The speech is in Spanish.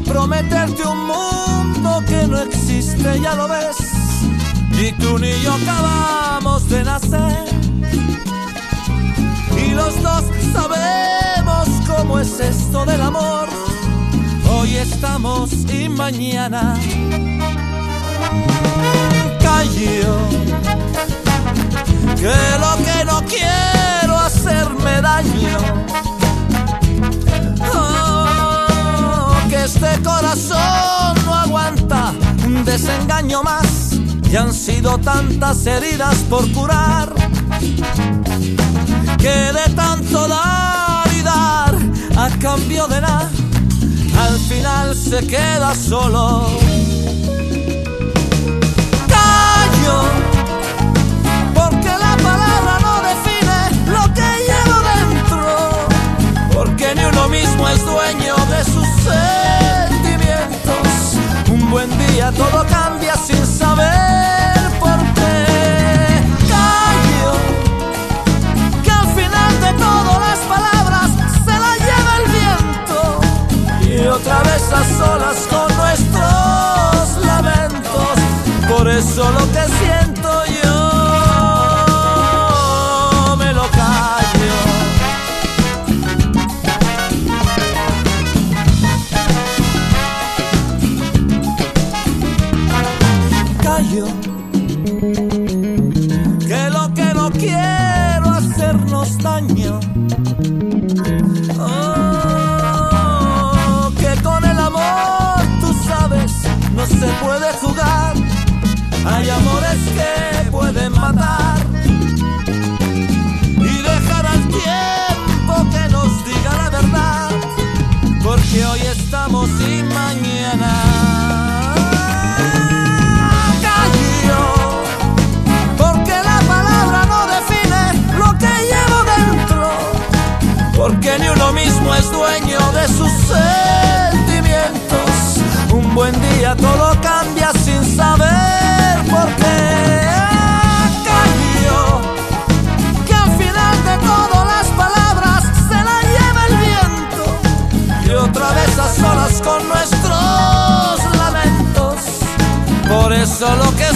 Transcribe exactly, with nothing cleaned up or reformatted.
prometerte un mundo que no existe, ya lo ves. Ni tú ni yo acabamos de nacer, y los dos sabemos cómo es esto del amor. Hoy estamos y mañana callo, que lo que no quiero hacerme daño. Oh, que este corazón no aguanta un desengaño más. Y han sido tantas heridas por curar, que de tanto dar y dar a cambio de nada, al final se queda solo. Callo, porque la palabra no define lo que llevo dentro, porque ni uno mismo es dueño de sus sentimientos. Un buen día todo cambia sin saber por qué. Callo, que al final de todo las palabras se las lleva el viento, y otra vez a solas con nuestros lamentos. Por eso lo que siento yo me lo callo. Callo, que lo que no quiero hacernos daño. Oh, que con el amor, tú sabes, no se puede jugar. Hay amores que pueden matar, y dejar al tiempo que nos diga la verdad, porque hoy estamos y mañana callo, porque la palabra no define lo que llevo dentro, porque ni uno mismo es dueño de sus sentimientos. Un buen día todo cambia sin saber por qué. Callo, que al final de todo las palabras se las lleva el viento, y otra vez a solas con nuestros lamentos. Por eso lo que